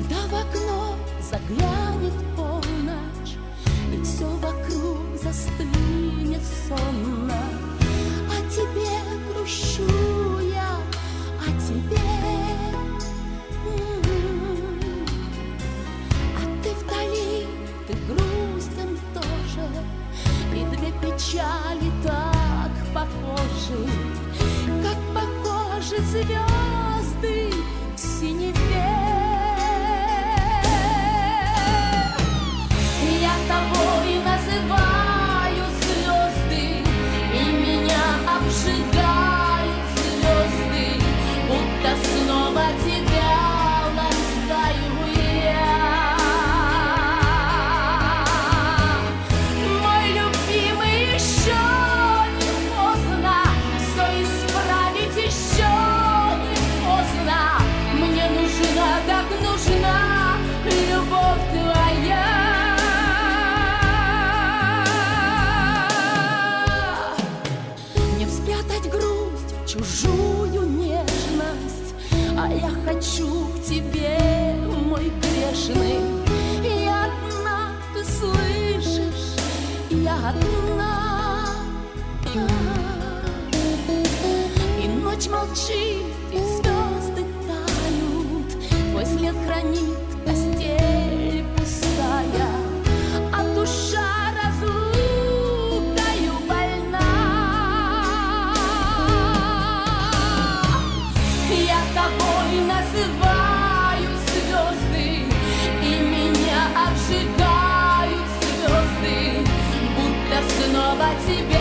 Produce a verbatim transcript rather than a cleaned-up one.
Когда в окно заглянет полночь, и все вокруг застынет сонно, о тебе грущу я, о тебе. М-м-м. А ты вдали, ты грустен тоже, и две печали так похожи, как похожи звезды в синеве. Я тобой называю звезды, и меня обжигают звезды, будто снова тебя ласкаю я. Мой любимый, еще не поздно все исправить, еще не поздно. Мне нужна, так нужна любовь твоя. Чужую нежность, а я хочу к тебе, мой грешный. Я одна, ты слышишь, я одна. И ночь молчит, и звезды тают, твой след хранит постель пустая, а душа называю звезды, и меня обжигают звезды, будто снова тебя